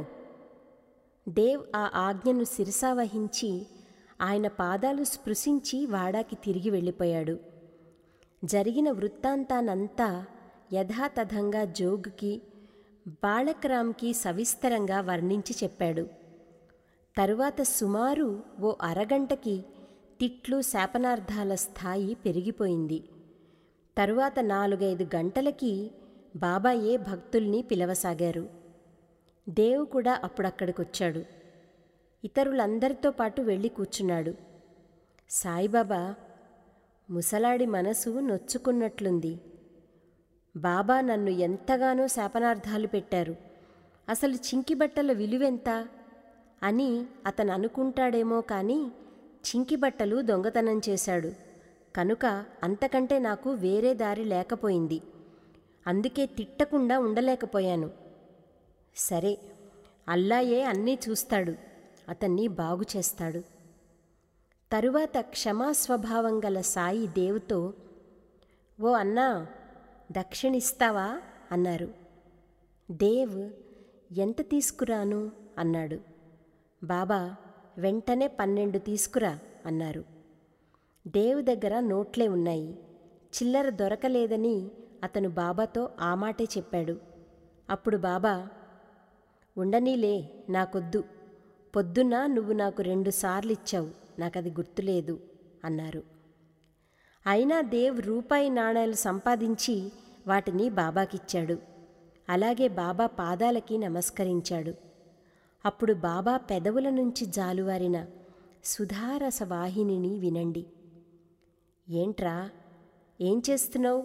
దేవ్ ఆ ఆజ్ఞను శిరసావహించి ఆయన పాదాలు స్పృశించి వాడాకి తిరిగి వెళ్ళిపోయాడు. జరిగిన వృత్తాంతానంతా యథాతథంగా జోగుకి బాళకరాంకి సవిస్తరంగా వర్ణించి చెప్పాడు. తరువాత సుమారు ఓ అరగంటకి తిట్లు శాపనార్థాల స్థాయి పెరిగిపోయింది. తరువాత నాలుగైదు గంటలకి బాబాయే భక్తుల్ని పిలవసాగారు. దేవు కూడా అప్పుడక్కడికొచ్చాడు. ఇతరులందరితో పాటు వెళ్ళి కూర్చున్నాడు. సాయిబాబా, ముసలాడి మనసు నొచ్చుకున్నట్లుంది. బాబా నన్ను ఎంతగానో శాపనార్థాలు పెట్టారు. అసలు చింకిబట్టల విలువెంత అని అతను అనుకుంటాడేమో కానీ చింకిబట్టలు దొంగతనం చేశాడు కనుక అంతకంటే నాకు వేరే దారి లేకపోయింది. అందుకే తిట్టకుండా ఉండలేకపోయాను. సరే, అల్లాయే అన్నీ చూస్తాడు, అతన్ని బాగు చేస్తాడు. తరువాత క్షమాస్వభావం గల సాయి దేవుతో, ఓ అన్నా, దక్షిణిస్తావా అన్నారు. దేవ్, ఎంత తీసుకురాను అన్నాడు. బాబా వెంటనే పన్నెండు తీసుకురా అన్నారు. దేవ్ దగ్గర నోట్లే ఉన్నాయి. చిల్లర దొరకలేదని అతను బాబాతో ఆ మాటే చెప్పాడు. అప్పుడు బాబా, ఉండనీలే, నాకొద్దు. పొద్దున్న నువ్వు నాకు రెండు సార్లు ఇచ్చావు, నాకది గుర్తులేదు అన్నారు. అయినా దేవ్ రూపాయి నాణేలు సంపాదించి వాటిని బాబాకిచ్చాడు. అలాగే బాబా పాదాలకి నమస్కరించాడు. అప్పుడు బాబా పెదవుల నుంచి జాలువారిన సుధారస వాహినిని వినండి. ఏంట్రా, ఏం చేస్తున్నావు?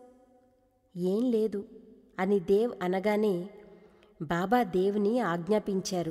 ఏం లేదు అని దేవ్ అనగానే బాబా దేవుని ఆజ్ఞాపించారు.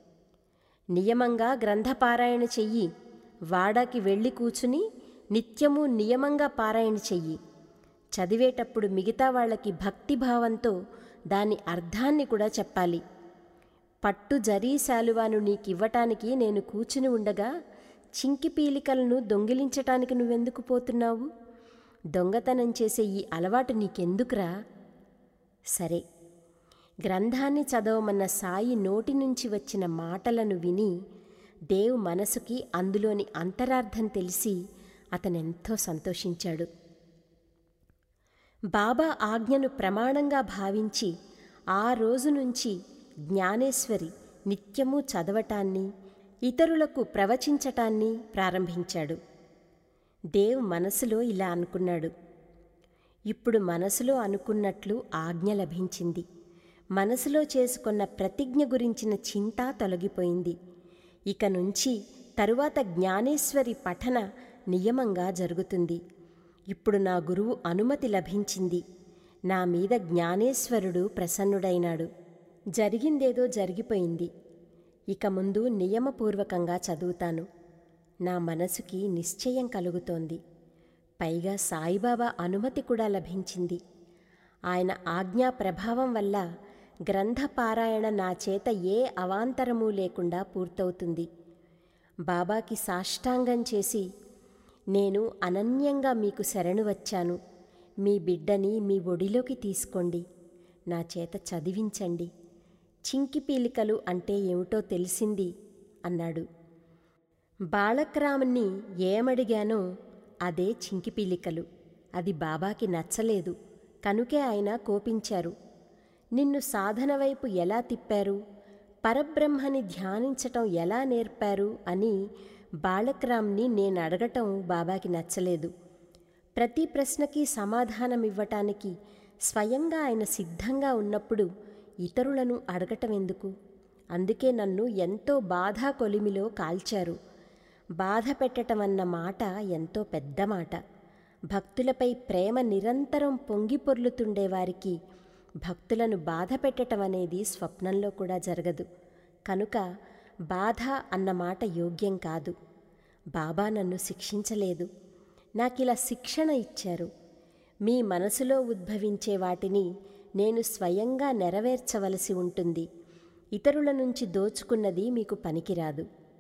నియమంగా గ్రంథపారాయణ చెయ్యి. వాడాకి వెళ్ళి కూచుని నిత్యము నియమంగా పారాయణ చెయ్యి. చదివేటప్పుడు మిగతా వాళ్ళకి భక్తిభావంతో దాని అర్థాన్ని కూడా చెప్పాలి. పట్టు జరీ శాలువాను నీకివ్వటానికి నేను కూచుని ఉండగా చింకి పీలికలను దొంగిలించటానికి నువ్వెందుకు పోతున్నావు? దొంగతనం చేసే ఈ అలవాటు నీకెందుకురా? సరే, గ్రంథాన్ని చదవమన్న సాయి నోటి నుంచి వచ్చిన మాటలను విని దేవ్ మనసుకి అందులోని అంతరార్థం తెలిసి అతనెంతో సంతోషించాడు. బాబా ఆజ్ఞను ప్రమాణంగా భావించి ఆ రోజు నుంచి జ్ఞానేశ్వరి నిత్యము చదవటాన్ని, ఇతరులకు ప్రవచించటాన్ని ప్రారంభించాడు. దేవ్ మనసులో ఇలా అనుకున్నాడు, ఇప్పుడు మనసులో అనుకున్నట్లు ఆజ్ఞ లభించింది. మనసులో చేసుకున్న ప్రతిజ్ఞ గురించిన చింత తొలగిపోయింది. ఇక నుంచి తరువాత జ్ఞానేశ్వరి పఠన నియమంగా జరుగుతుంది. ఇప్పుడు నా గురువు అనుమతి లభించింది. నా మీద జ్ఞానేశ్వరుడు ప్రసన్నుడైనాడు. జరిగిందేదో జరిగిపోయింది. ఇక ముందు నియమపూర్వకంగా చదువుతాను. నా మనసుకి నిశ్చయం కలుగుతోంది. పైగా సాయిబాబా అనుమతి కూడా లభించింది. ఆయన ఆజ్ఞా ప్రభావం వల్ల గ్రంథపారాయణ నా చేత ఏ అవాంతరమూ లేకుండా పూర్తవుతుంది. బాబాకి సాష్టాంగం చేసి, నేను అనన్యంగా మీకు శరణు వచ్చాను. మీ బిడ్డని మీ ఒడిలోకి తీసుకోండి. నా చేత చదివించండి. చింకిపీలికలు అంటే ఏమిటో తెలిసింది అన్నాడు. బాలక్రామ్ని ఏమడిగానో అదే చింకిపీలికలు. అది బాబాకి నచ్చలేదు. కనుకే ఆయన కోపించారు. నిన్ను సాధన వైపు ఎలా తిప్పారు, పరబ్రహ్మని ధ్యానించటం ఎలా నేర్పారు అని బాలక్రామ్ని నేను అడగటం బాబాకి నచ్చలేదు. ప్రతి ప్రశ్నకి సమాధానమివ్వటానికి స్వయంగా ఆయన సిద్ధంగా ఉన్నప్పుడు ఇతరులను అడగటం ఎందుకు? అందుకే నన్ను ఎంతో బాధా కొలిమిలో కాల్చారు. బాధ పెట్టటమన్న మాట ఎంతో పెద్ద మాట. భక్తులపై ప్రేమ నిరంతరం పొంగి పొర్లుతుండేవారికి భక్తులను బాధ పెట్టటం అనేది స్వప్నంలో కూడా జరగదు. కనుక బాధ అన్న మాట యోగ్యం కాదు. బాబా నన్ను శిక్షించలేదు. నాకిలా శిక్షణ ఇచ్చారు. మీ మనసులో ఉద్భవించే వాటిని నేను స్వయంగా నెరవేర్చవలసి ఉంటుంది. ఇతరుల నుంచి దోచుకున్నది మీకు పనికిరాదు.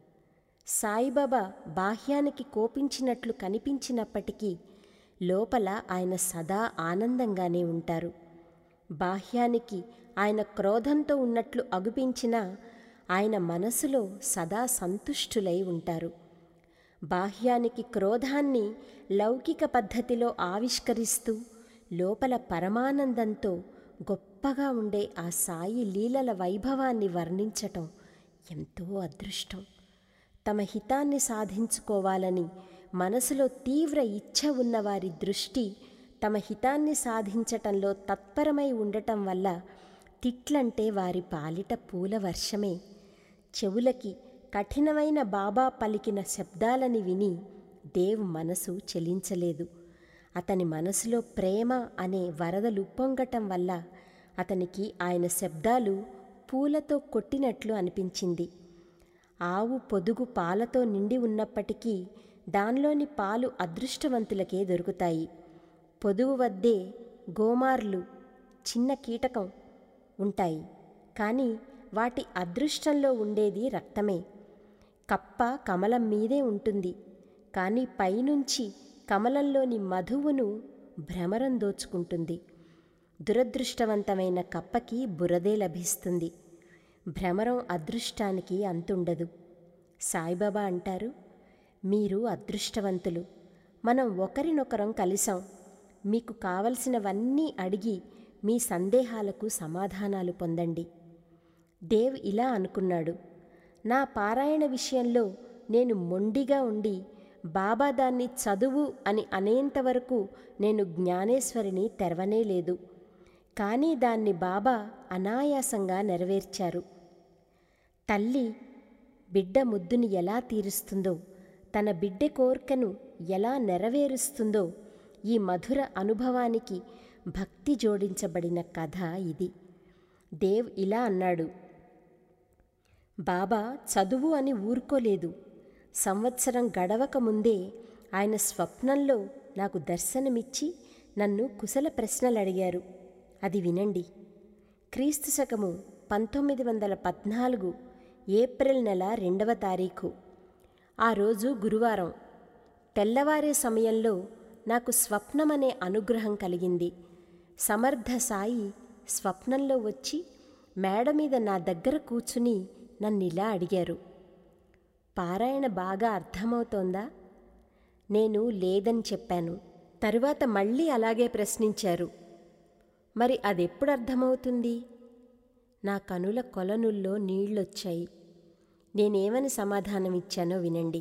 సాయిబాబా బాహ్యానికి కోపించినట్లు కనిపించినప్పటికీ లోపల ఆయన సదా ఆనందంగానే ఉంటారు. బాహ్యానికి ఆయన క్రోధంతో ఉన్నట్లు అగుపించినా ఆయన మనసులో సదా సంతుష్టులై ఉంటారు. బాహ్యానికి క్రోధాన్ని లౌకిక పద్ధతిలో ఆవిష్కరిస్తూ లోపల పరమానందంతో గొప్పగా ఉండే ఆ సాయి లీలల వైభవాన్ని వర్ణించటం ఎంతో అదృష్టం. తమ హితాన్ని సాధించుకోవాలని మనసులో తీవ్ర ఇచ్ఛ ఉన్నవారి దృష్టి తమ హితాన్ని సాధించటంలో తత్పరమై ఉండటం వల్ల తిట్లంటే వారి పాలిట పూల వర్షమే. చెవులకి కఠినమైన బాబా పలికిన శబ్దాలని విని దేవ్ మనసు చెలించలేదు. అతని మనసులో ప్రేమ అనే వరదలు పొంగటం వల్ల అతనికి ఆయన శబ్దాలు పూలతో కొట్టినట్లు అనిపించింది. ఆవు పొదుగు పాలతో నిండి ఉన్నప్పటికీ దానిలోని పాలు అదృష్టవంతులకే దొరుకుతాయి. పొదుగు వద్దే గోమార్లు, చిన్న కీటకం ఉంటాయి. కానీ వాటి అదృష్టంలో ఉండేది రక్తమే. కప్ప కమలం మీదే ఉంటుంది. కానీ పైనుంచి కమలంలోని మధువును భ్రమరం దోచుకుంటుంది. దురదృష్టవంతమైన కప్పకి బురదే లభిస్తుంది. భ్రమరం అదృష్టానికి అంతుండదు. సాయిబాబా అంటారు, మీరు అదృష్టవంతులు. మనం ఒకరినొకరం కలిసాం. మీకు కావలసినవన్నీ అడిగి మీ సందేహాలకు సమాధానాలు పొందండి. దేవ్ ఇలా అనుకున్నాడు, నా పారాయణ విషయంలో నేను మొండిగా ఉండి బాబా దాన్ని చదువు అని అనేంతవరకు నేను జ్ఞానేశ్వరిని తెరవనే లేదు. కానీ దాన్ని బాబా అనాయాసంగా నెరవేర్చారు. తల్లి బిడ్డ ముద్దుని ఎలా తీరుస్తుందో, తన బిడ్డ కోర్కెను ఎలా నెరవేరుస్తుందో ఈ మధుర అనుభవానికి భక్తి జోడించబడిన కథ ఇది. దేవ్ ఇలా అన్నాడు, బాబా చదువు అని ఊరుకోలేదు. సంవత్సరం గడవక ముందే ఆయన స్వప్నంలో నాకు దర్శనమిచ్చి నన్ను కుశల ప్రశ్నలు అడిగారు. అది వినండి. క్రీస్తు శకము పంతొమ్మిది వందల పద్నాలుగు ఏప్రిల్ నెల రెండవ తారీఖు ఆ రోజు గురువారం. తెల్లవారే సమయంలో నాకు స్వప్నమనే అనుగ్రహం కలిగింది. సమర్థ సాయి స్వప్నంలో వచ్చి మేడ మీద నా దగ్గర కూర్చుని నన్నిలా అడిగారు, పారాయణ బాగా అర్థమవుతోందా? నేను లేదని చెప్పాను. తరువాత మళ్ళీ అలాగే ప్రశ్నించారు. మరి అదెప్పుడు అర్థమవుతుంది? నా కనుల కొలనుల్లో నీళ్లొచ్చాయి. నేనేమని సమాధానమిచ్చానో వినండి.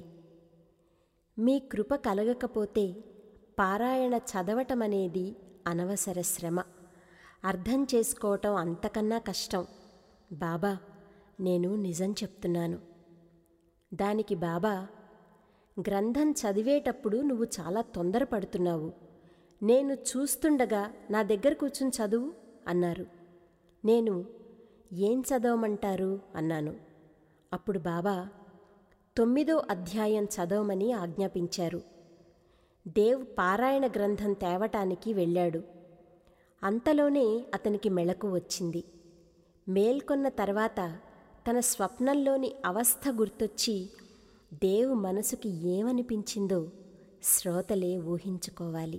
మీ కృప కలగకపోతే పారాయణ చదవటమనేది అనవసర శ్రమ, అర్థం చేసుకోవటం అంతకన్నా కష్టం. బాబా, నేను నిజం చెప్తున్నాను. దానికి బాబా, గ్రంథం చదివేటప్పుడు నువ్వు చాలా తొందరపడుతున్నావు. నేను చూస్తుండగా నా దగ్గర కూర్చుని చదువు అన్నారు. నేను ఏం చదవమంటారు అన్నాను. అప్పుడు బాబా తొమ్మిదో అధ్యాయం చదవమని ఆజ్ఞాపించారు. దేవ్ పారాయణ గ్రంథం తేవటానికి వెళ్ళాడు. అంతలోనే అతనికి మెళకు వచ్చింది. మేల్కొన్న తర్వాత తన స్వప్నంలోని అవస్థ గుర్తొచ్చి దేవు మనసుకి ఏమనిపించిందో శ్రోతలే ఊహించుకోవాలి.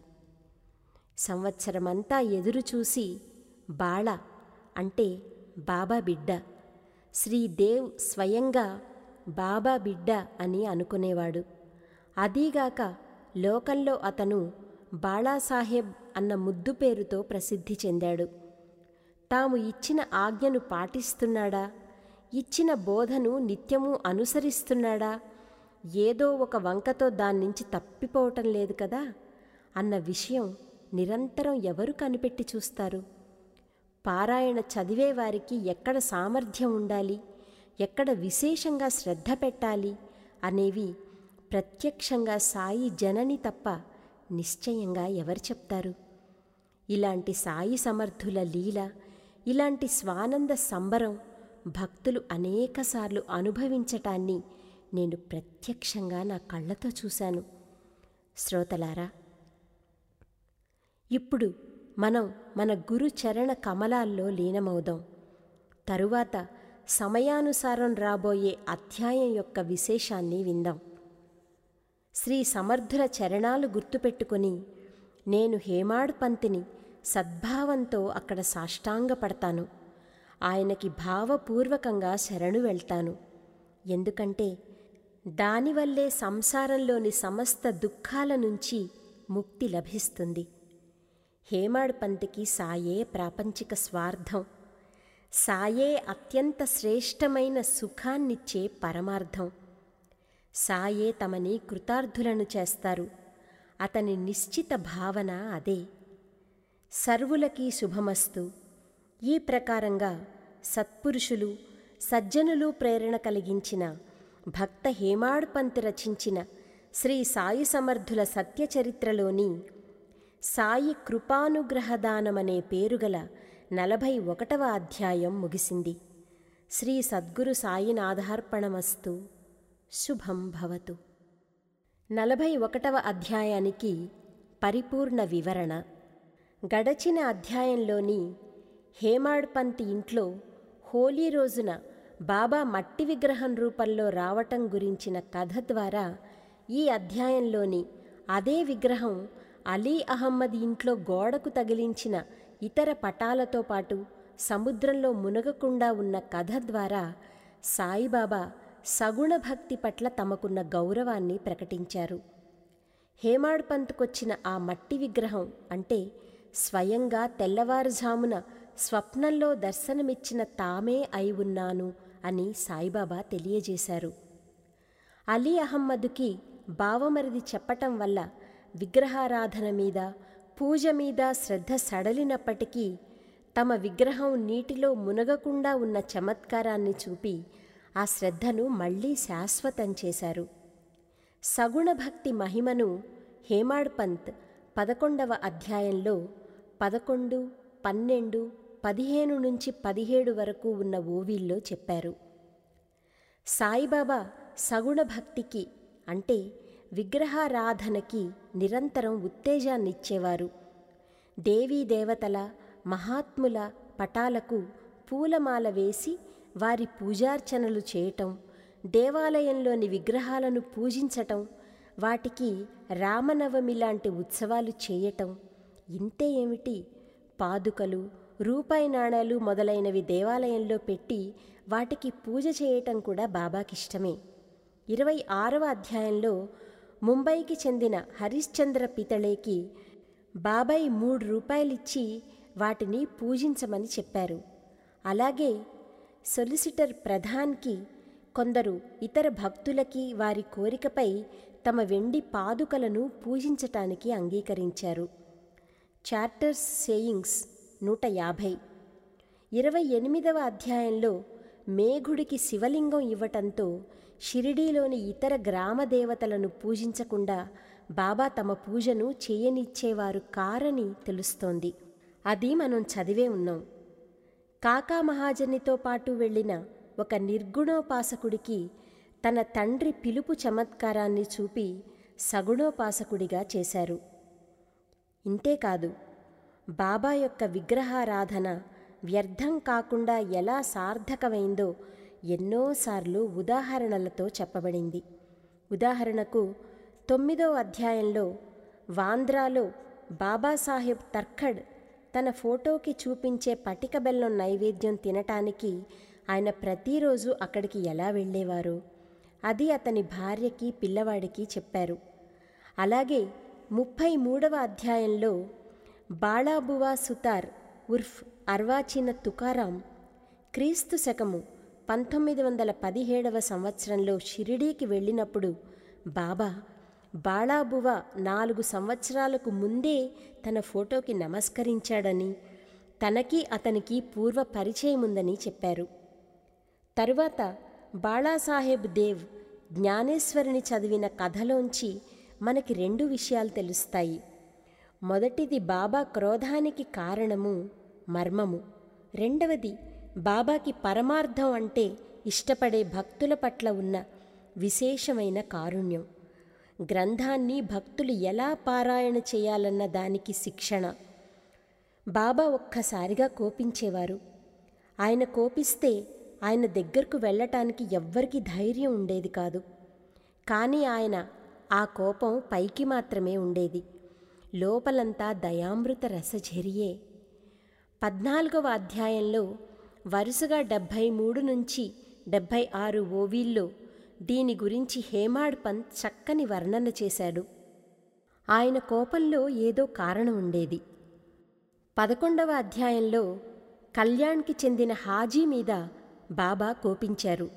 సంవత్సరమంతా ఎదురుచూసి బాళ అంటే బాబా బిడ్డ, శ్రీదేవ్ స్వయంగా బాబా బిడ్డ అని అనుకునేవాడు. అదీగాక లోకంలో అతను బాళాసాహెబ్ అన్న ముద్దు పేరుతో ప్రసిద్ధి చెందాడు. తాము ఇచ్చిన ఆజ్ఞను పాటిస్తున్నాడా, ఇచ్చిన బోధను నిత్యము అనుసరిస్తున్నాడా, ఏదో ఒక వంకతో దాన్నించి తప్పిపోవటం లేదు కదా అన్న విషయం నిరంతరం ఎవరు కనిపెట్టి చూస్తారు? పారాయణ చదివేవారికి ఎక్కడ సామర్థ్యం ఉండాలి, ఎక్కడ విశేషంగా శ్రద్ధ పెట్టాలి అనేవి ప్రత్యక్షంగా సాయి జనని తప్ప నిశ్చయంగా ఎవరు చెప్తారు? ఇలాంటి సాయి సమర్థుల లీల, ఇలాంటి స్వానంద సంబరం భక్తులు అనేకసార్లు అనుభవించటాన్ని నేను ప్రత్యక్షంగా నా కళ్ళతో చూశాను. శ్రోతలారా, ఇప్పుడు మనం మన గురు చరణ కమలాల్లో లీనమవుదాం. తరువాత సమయానుసారం రాబోయే అధ్యాయం యొక్క విశేషాన్ని విందాం. శ్రీ సమర్థుల చరణాలు గుర్తుపెట్టుకొని నేను హేమాడ్ పంత్ని సద్భావంతో అక్కడ సాష్టాంగపడతాను. ఆయనకి భావపూర్వకంగా శరణు వెళ్తాను. ఎందుకంటే దానివల్లే సంసారంలోని సమస్త దుఃఖాల నుంచి ముక్తి లభిస్తుంది. హేమాడ్ పంత్కి సాయే ప్రాపంచిక స్వార్థం, సాయే అత్యంత శ్రేష్టమైన సుఖాన్నిచ్చే పరమార్థం. సాయే తమని కృతార్థులను చేస్తారు. అతని నిశ్చిత భావన అదే. సర్వులకీ శుభమస్తు. ఈ ప్రకారంగా సత్పురుషులు సజ్జనులు ప్రేరణ కలిగించిన భక్త హేమాడ్ పంత్ రచించిన శ్రీ సాయి సమర్థుల సత్యచరిత్రలోని సాయి కృపానుగ్రహదానమనే పేరుగల నలభై ఒకటవ అధ్యాయం ముగిసింది. శ్రీ సద్గురు సాయినాథార్పణమస్తు. శుభం భవతు. నలభై ఒకటవ అధ్యాయానికి పరిపూర్ణ వివరణ. గడచిన అధ్యాయంలోని హేమాడ్ పంత్ ఇంట్లో హోలీ రోజున బాబా మట్టి విగ్రహం రూపంలో రావటం గురించిన కథ ద్వారా ఈ అధ్యాయంలోని అదే విగ్రహం అలీ అహమ్మద్ ఇంట్లో గోడకు తగిలించిన ఇతర పటాలతో పాటు సముద్రంలో మునగకుండా ఉన్న కథ ద్వారా సాయిబాబా సగుణ భక్తి పట్ల తమకున్న గౌరవాన్ని ప్రకటించారు. హేమాడ్ పంత్కొచ్చిన ఆ మట్టి విగ్రహం అంటే స్వయంగా తెల్లవారుజామున స్వప్నంలో దర్శనమిచ్చిన తామే అయి ఉన్నాను అని సాయిబాబా తెలియజేశారు. అలీ అహమ్మద్కి బావమరిది చెప్పటం వల్ల విగ్రహారాధన మీద, పూజ మీద శ్రద్ధ సడలినప్పటికీ తమ విగ్రహం నీటిలో మునగకుండా ఉన్న చమత్కారాన్ని చూపి ఆ శ్రద్ధను మళ్లీ శాశ్వతం చేశారు. సగుణ భక్తి మహిమను హేమాడ్ పంత్ పదకొండవ అధ్యాయంలో పదకొండు, పన్నెండు, పదిహేను నుంచి పదిహేడు వరకు ఉన్న ఓవీల్లో చెప్పారు. సాయిబాబా సగుణ భక్తికి అంటే విగ్రహారాధనకి నిరంతరం ఉత్తేజాన్నిచ్చేవారు. దేవీ దేవతల, మహాత్ముల పటాలకు పూలమాల వేసి వారి పూజార్చనలు చేయటం, దేవాలయంలోని విగ్రహాలను పూజించటం, వాటికి రామనవమి లాంటి ఉత్సవాలు చేయటం, ఇంతే ఏమిటి, పాదుకలు, రూపాయి నాణాలు మొదలైనవి దేవాలయంలో పెట్టి వాటికి పూజ చేయటం కూడా బాబాకిష్టమే. ఇరవై ఆరవ అధ్యాయంలో ముంబైకి చెందిన హరిశ్చంద్ర పితళేకి బాబాయ్ మూడు రూపాయలిచ్చి వాటిని పూజించమని చెప్పారు. అలాగే సొలిసిటర్ ప్రధాన్కి కొందరు ఇతర భక్తులకి వారి కోరికపై తమ వెండి పాదుకలను పూజించటానికి అంగీకరించారు. చార్టర్స్ సేయింగ్స్ నూట యాభై. ఇరవై ఎనిమిదవ అధ్యాయంలో మేఘుడికి శివలింగం ఇవ్వటంతో షిరిడీలోని ఇతర గ్రామ దేవతలను పూజించకుండా బాబా తమ పూజను చేయనిచ్చేవారు కారని తెలుస్తోంది. అది మనం చదివే ఉన్నాం. కాకా మహాజనితో పాటు వెళ్ళిన ఒక నిర్గుణోపాసకుడికి తన తండ్రి పిలుపు చమత్కారాన్ని చూపి సగుణోపాసకుడిగా చేశారు. ఇంతేకాదు, బాబా యొక్క విగ్రహారాధన వ్యర్థం కాకుండా ఎలా సార్థకమైందో ఎన్నోసార్లు ఉదాహరణలతో చెప్పబడింది. ఉదాహరణకు తొమ్మిదో అధ్యాయంలో వాంద్రాలో బాబాసాహెబ్ తర్ఖడ్ తన ఫోటోకి చూపించే పటిక బెల్లం నైవేద్యం తినటానికి ఆయన ప్రతిరోజు అక్కడికి ఎలా వెళ్ళేవారో అది అతని భార్యకి పిల్లవాడికి చెప్పారు. అలాగే ముప్పై మూడవ అధ్యాయంలో బాళాబువా సుతార్ ఉర్ఫ్ అర్వాచిన తుకారాం క్రీస్తు శకము పంతొమ్మిది వందల పదిహేడవ సంవత్సరంలో షిరిడీకి వెళ్ళినప్పుడు బాబా బాళాబువా నాలుగు సంవత్సరాలకు ముందే తన ఫోటోకి నమస్కరించాడని, తనకి అతనికి పూర్వ పరిచయం ఉందని చెప్పారు. తరువాత బాళాసాహెబ్ దేవ్ జ్ఞానేశ్వరిని చదివిన కథలోంచి మనకి రెండు విషయాలు తెలుస్తాయి. మొదటిది బాబా క్రోధానికి కారణము మర్మము, రెండవది బాబాకి పరమార్థం అంటే ఇష్టపడే భక్తుల పట్ల ఉన్న విశేషమైన కారుణ్యం. గ్రంథాన్ని భక్తులు ఎలా పారాయణ చేయాలన్న దానికి శిక్షణ. బాబా ఒక్కసారిగా కోపించేవారు. ఆయన కోపిస్తే ఆయన దగ్గరకు వెళ్ళటానికి ఎవ్వరికి ధైర్యం ఉండేది కాదు. కానీ ఆయన ఆ కోపం పైకి మాత్రమే ఉండేది, లోపలంతా దయామృత రసఝరియే. పద్నాలుగవ అధ్యాయంలో వరుసగా డెబ్భై మూడు నుంచి డెబ్భై ఆరు ఓవీల్లో దీని గురించి హేమాడ్ పంత్ చక్కని వర్ణన చేశాడు. ఆయన కోపంలో ఏదో కారణం ఉండేది. పదకొండవ అధ్యాయంలో కళ్యాణ్కి చెందిన హాజీ మీద బాబా కోపించారు.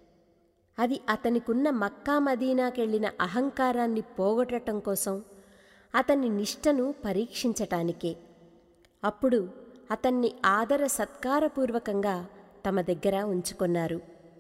అది అతనికున్న మక్కా మదీనాకెళ్లిన అహంకారాన్ని పోగొట్టడం కోసం, అతని నిష్టను పరీక్షించటానికే. అప్పుడు అతన్ని ఆదర సత్కారపూర్వకంగా తమ దగ్గర ఉంచుకొన్నారు.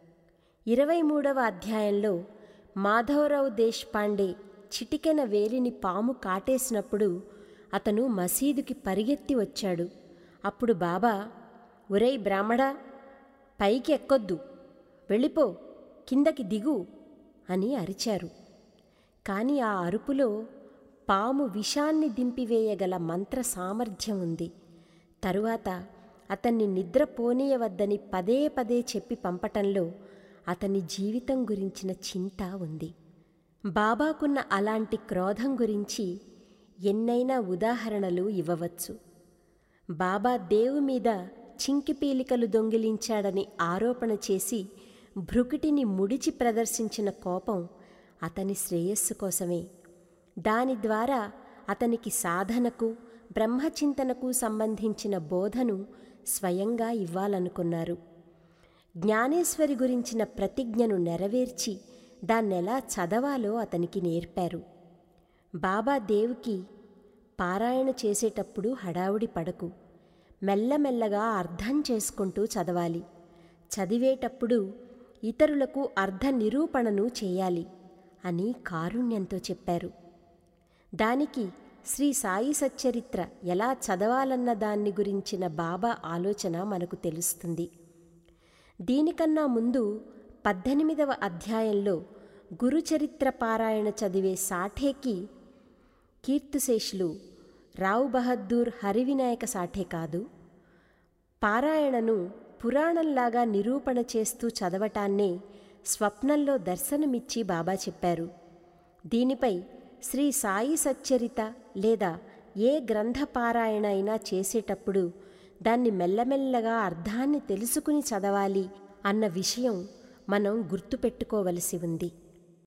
ఇరవై మూడవ అధ్యాయంలో మాధవరావు దేశ్పాండే చిటికెన వేలిని పాము కాటేసినప్పుడు అతను మసీదుకి పరిగెత్తి వచ్చాడు. అప్పుడు బాబా, ఒరేయ్ బ్రాహ్మడా, పైకి ఎక్కొద్దు, వెళ్ళిపో, కిందకి దిగు అని అరిచారు. కాని ఆ అరుపులో పాము విషాన్ని దింపివేయగల మంత్ర సామర్థ్యం ఉంది. తరువాత అతన్ని నిద్రపోనీయవద్దని పదే పదే చెప్పి పంపటంలో అతని జీవితం గురించిన చింత ఉంది. బాబాకున్న అలాంటి క్రోధం గురించి ఎన్నైనా ఉదాహరణలు ఇవ్వవచ్చు. బాబా దేవు మీద చింకిపీలికలు దొంగిలించాడని ఆరోపణ చేసి భృకుటిని ముడిచి ప్రదర్శించిన కోపం అతని శ్రేయస్సు కోసమే. దాని ద్వారా అతనికి సాధనకు, బ్రహ్మచింతనకు సంబంధించిన బోధను స్వయంగా ఇవ్వాలనుకున్నారు. జ్ఞానేశ్వరి గురించిన ప్రతిజ్ఞను నెరవేర్చి దాన్నెలా చదవాలో అతనికి నేర్పారు. బాబా దేవుకి పారాయణ చేసేటప్పుడు హడావుడి పడకు, మెల్లమెల్లగా అర్థం చేసుకుంటూ చదవాలి. చదివేటప్పుడు ఇతరులకు అర్థ నిరూపణను చేయాలి అని కారుణ్యంతో చెప్పారు. దానికి శ్రీ సాయి సచ్చరిత్ర ఎలా చదవాలన్న దాన్ని గురించిన బాబా ఆలోచన మనకు తెలుస్తుంది. దీనికన్నా ముందు పద్దెనిమిదవ అధ్యాయంలో గురుచరిత్ర పారాయణ చదివే సాఠేకి కీర్తిశేషులు రావు బహద్దూర్ హరివినాయక సాఠే కాదు, పారాయణను పురాణంలాగా నిరూపణ చేస్తూ చదవటాన్నే స్వప్నంలో దర్శనమిచ్చి బాబా చెప్పారు. దీనిపై శ్రీ సాయి సచ్చరిత లేదా ఏ గ్రంథపారాయణ అయినా చేసేటప్పుడు దాన్ని మెల్లమెల్లగా అర్థాన్ని తెలుసుకుని చదవాలి అన్న విషయం మనం గుర్తుపెట్టుకోవలసి ఉంది.